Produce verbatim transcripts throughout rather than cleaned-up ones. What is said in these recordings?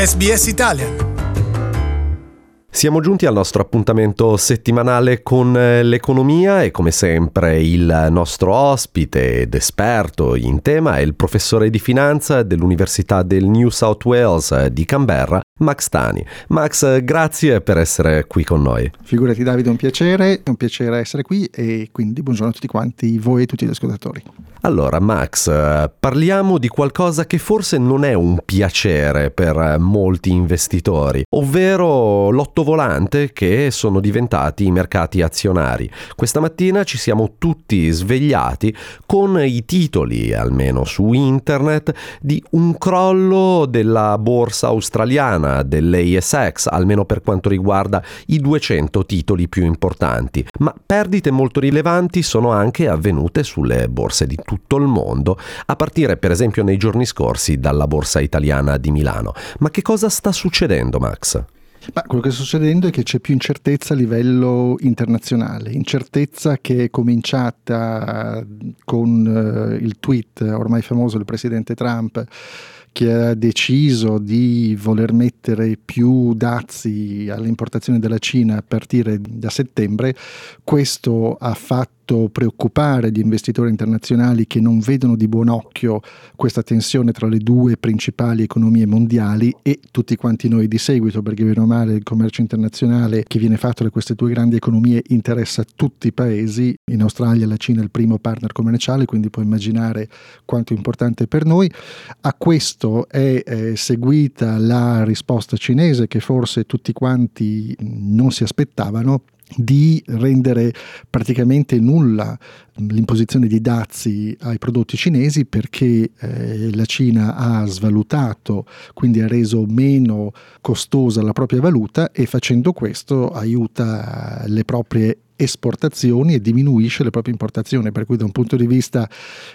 S B S Italian. Siamo giunti al nostro appuntamento settimanale con l'economia e come sempre il nostro ospite ed esperto in tema è il professore di finanza dell'Università del New South Wales di Canberra, Max Tani. Max, grazie per essere qui con noi. Figurati Davide, è un piacere, è un piacere essere qui e quindi buongiorno a tutti quanti voi e tutti gli ascoltatori. Allora Max, parliamo di qualcosa che forse non è un piacere per molti investitori, ovvero l'ottovolante che sono diventati i mercati azionari. Questa mattina ci siamo tutti svegliati con i titoli, almeno su internet, di un crollo della borsa australiana, dell'A S X, almeno per quanto riguarda i duecento titoli più importanti. Ma perdite molto rilevanti sono anche avvenute sulle borse di tutto il mondo, a partire per esempio nei giorni scorsi dalla borsa italiana di Milano. Ma che cosa sta succedendo, Max? Ma quello che sta succedendo è che c'è più incertezza a livello internazionale, incertezza che è cominciata con uh, il tweet ormai famoso del presidente Trump, che ha deciso di voler mettere più dazi alle importazioni della Cina a partire da settembre. Questo ha fatto preoccupare gli investitori internazionali che non vedono di buon occhio questa tensione tra le due principali economie mondiali e tutti quanti noi di seguito, perché bene o male il commercio internazionale che viene fatto da queste due grandi economie interessa tutti i paesi. In Australia la Cina è il primo partner commerciale, quindi puoi immaginare quanto è importante per noi. A questo è eh, seguita la risposta cinese che forse tutti quanti non si aspettavano, di rendere praticamente nulla l'imposizione di dazi ai prodotti cinesi, perché eh, la Cina ha svalutato, quindi ha reso meno costosa la propria valuta e facendo questo aiuta le proprie esportazioni e diminuisce le proprie importazioni, per cui da un punto di vista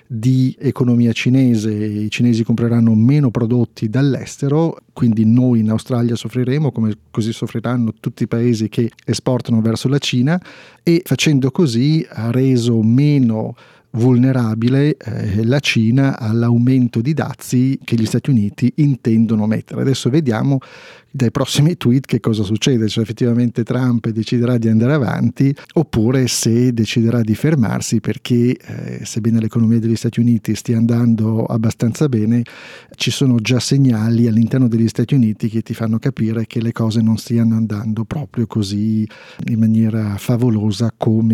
di economia cinese i cinesi compreranno meno prodotti dall'estero, quindi noi in Australia soffriremo come così soffriranno tutti i paesi che esportano verso la Cina, e facendo così ha reso meno vulnerabile eh, la Cina all'aumento di dazi che gli Stati Uniti intendono mettere. Adesso vediamo dai prossimi tweet che cosa succede, cioè effettivamente Trump deciderà di andare avanti oppure se deciderà di fermarsi, perché eh, sebbene l'economia degli Stati Uniti stia andando abbastanza bene, ci sono già segnali all'interno degli Stati Uniti che ti fanno capire che le cose non stiano andando proprio così in maniera favolosa come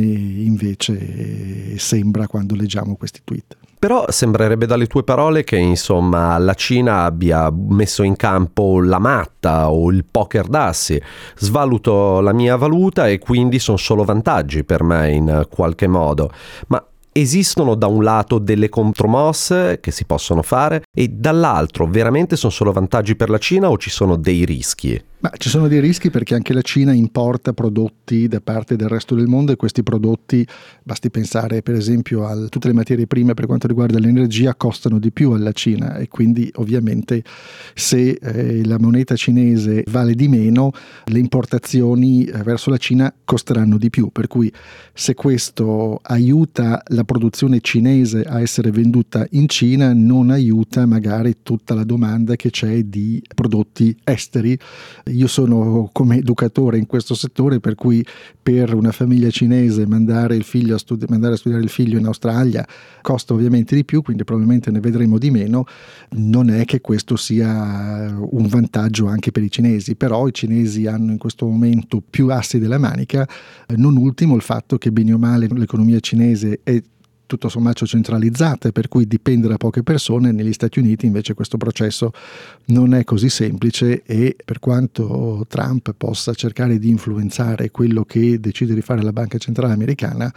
invece eh, sembra quando leggiamo questi tweet. Però sembrerebbe dalle tue parole che insomma la Cina abbia messo in campo la matta o il poker d'assi. Svaluto la mia valuta e quindi sono solo vantaggi per me in qualche modo. Ma esistono da un lato delle contromosse che si possono fare e dall'altro veramente sono solo vantaggi per la Cina o ci sono dei rischi? Ma ci sono dei rischi perché anche la Cina importa prodotti da parte del resto del mondo e questi prodotti, basti pensare per esempio a tutte le materie prime per quanto riguarda l'energia, costano di più alla Cina e quindi ovviamente se eh, la moneta cinese vale di meno, le importazioni eh, verso la Cina costeranno di più, per cui se questo aiuta la produzione cinese a essere venduta in Cina, non aiuta magari tutta la domanda che c'è di prodotti esteri. Io sono come educatore in questo settore, per cui per una famiglia cinese mandare il figlio a studi- mandare a studiare il figlio in Australia costa ovviamente di più, quindi probabilmente ne vedremo di meno. Non è che questo sia un vantaggio anche per i cinesi, però i cinesi hanno in questo momento più assi della manica, non ultimo il fatto che bene o male l'economia cinese è tutto sommato centralizzata, per cui dipende da poche persone. Negli Stati Uniti invece questo processo non è così semplice e per quanto Trump possa cercare di influenzare quello che decide di fare la Banca Centrale Americana,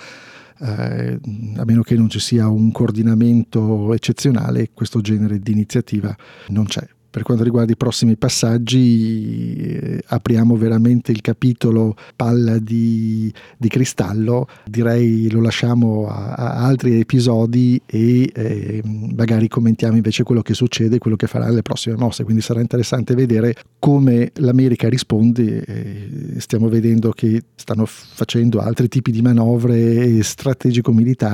eh, a meno che non ci sia un coordinamento eccezionale, questo genere di iniziativa non c'è. Per quanto riguarda i prossimi passaggi, eh, apriamo veramente il capitolo palla di, di cristallo, direi lo lasciamo a, a altri episodi e eh, magari commentiamo invece quello che succede, quello che farà le prossime mosse, quindi sarà interessante vedere come l'America risponde. Eh, stiamo vedendo che stanno facendo altri tipi di manovre strategico-militari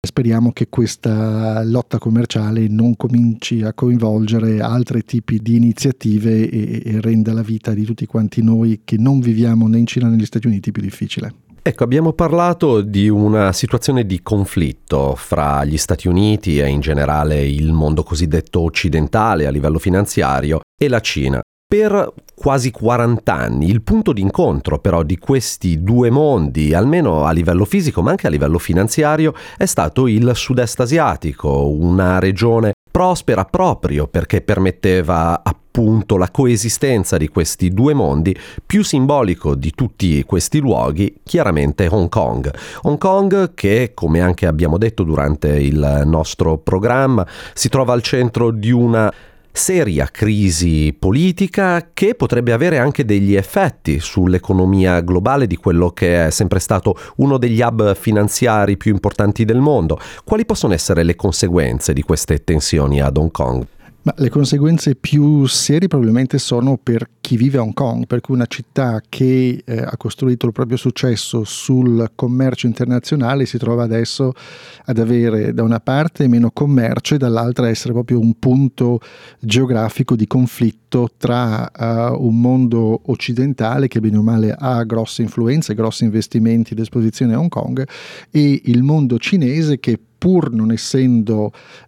Speriamo che questa lotta commerciale non cominci a coinvolgere altri tipi di iniziative e, e renda la vita di tutti quanti noi che non viviamo né in Cina né negli Stati Uniti più difficile. Ecco, abbiamo parlato di una situazione di conflitto fra gli Stati Uniti e in generale il mondo cosiddetto occidentale a livello finanziario e la Cina. Per quasi quaranta anni il punto d'incontro però di questi due mondi, almeno a livello fisico ma anche a livello finanziario, è stato il sud-est asiatico, una regione prospera proprio perché permetteva appunto la coesistenza di questi due mondi. Più simbolico di tutti questi luoghi chiaramente Hong Kong. Hong Kong che, come anche abbiamo detto durante il nostro programma, si trova al centro di una seria crisi politica che potrebbe avere anche degli effetti sull'economia globale di quello che è sempre stato uno degli hub finanziari più importanti del mondo. Quali possono essere le conseguenze di queste tensioni ad Hong Kong? Ma le conseguenze più serie probabilmente sono per chi vive a Hong Kong, per cui una città che eh, ha costruito il proprio successo sul commercio internazionale si trova adesso ad avere da una parte meno commercio e dall'altra essere proprio un punto geografico di conflitto tra uh, un mondo occidentale che bene o male ha grosse influenze, grossi investimenti ed esposizione a Hong Kong, e il mondo cinese che pur non essendo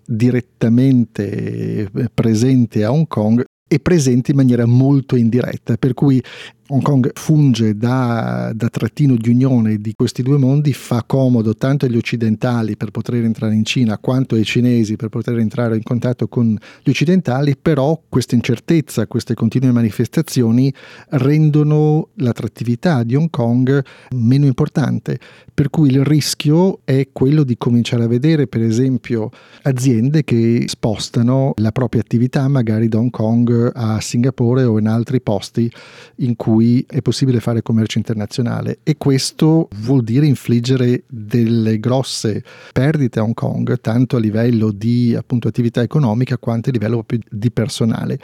direttamente presente a Hong Kong, è presente in maniera molto indiretta, per cui Hong Kong funge da, da trattino di unione di questi due mondi, fa comodo tanto agli occidentali per poter entrare in Cina quanto ai cinesi per poter entrare in contatto con gli occidentali, però questa incertezza, queste continue manifestazioni rendono l'attrattività di Hong Kong meno importante, per cui il rischio è quello di cominciare a vedere per esempio aziende che spostano la propria attività magari da Hong Kong a Singapore o in altri posti in cui è possibile fare commercio internazionale, e questo vuol dire infliggere delle grosse perdite a Hong Kong tanto a livello di appunto attività economica quanto a livello di personale.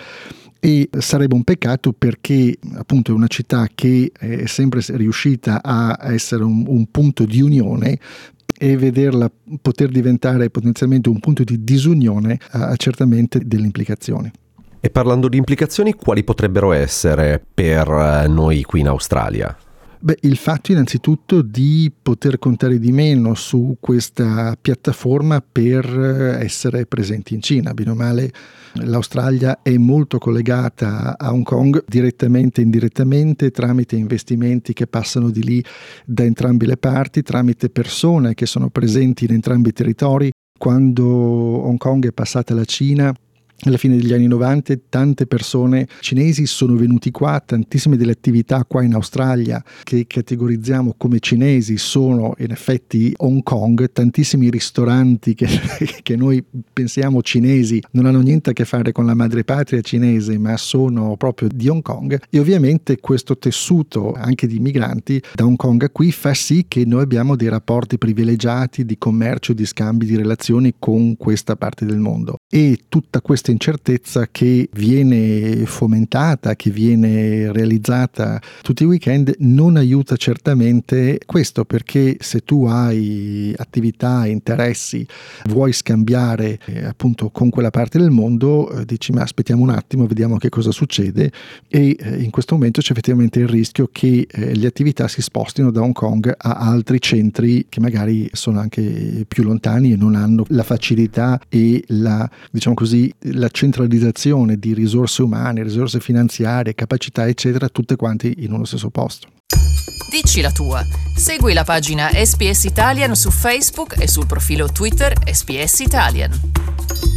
E sarebbe un peccato perché appunto è una città che è sempre riuscita a essere un, un punto di unione, e vederla poter diventare potenzialmente un punto di disunione ha certamente delle implicazioni. E parlando di implicazioni, quali potrebbero essere per noi qui in Australia? Beh, il fatto innanzitutto di poter contare di meno su questa piattaforma per essere presenti in Cina. Bene o male, l'Australia è molto collegata a Hong Kong direttamente e indirettamente tramite investimenti che passano di lì da entrambe le parti, tramite persone che sono presenti in entrambi i territori. Quando Hong Kong è passata alla Cina, alla fine degli anni novanta, tante persone cinesi sono venuti qua, tantissime delle attività qua in Australia che categorizziamo come cinesi sono in effetti Hong Kong, tantissimi ristoranti che, che noi pensiamo cinesi non hanno niente a che fare con la madrepatria cinese ma sono proprio di Hong Kong, e ovviamente questo tessuto anche di migranti da Hong Kong a qui fa sì che noi abbiamo dei rapporti privilegiati di commercio, di scambi, di relazioni con questa parte del mondo, e tutta questa incertezza che viene fomentata, che viene realizzata tutti i weekend non aiuta certamente questo, perché se tu hai attività, interessi, vuoi scambiare eh, appunto con quella parte del mondo, eh, dici ma aspettiamo un attimo, vediamo che cosa succede, e eh, in questo momento c'è effettivamente il rischio che eh, le attività si spostino da Hong Kong a altri centri che magari sono anche più lontani e non hanno la facilità e la, diciamo così, la centralizzazione di risorse umane, risorse finanziarie, capacità eccetera, tutte quanti in uno stesso posto. Dici la tua. Segui la pagina S B S Italian su Facebook e sul profilo Twitter S B S Italian.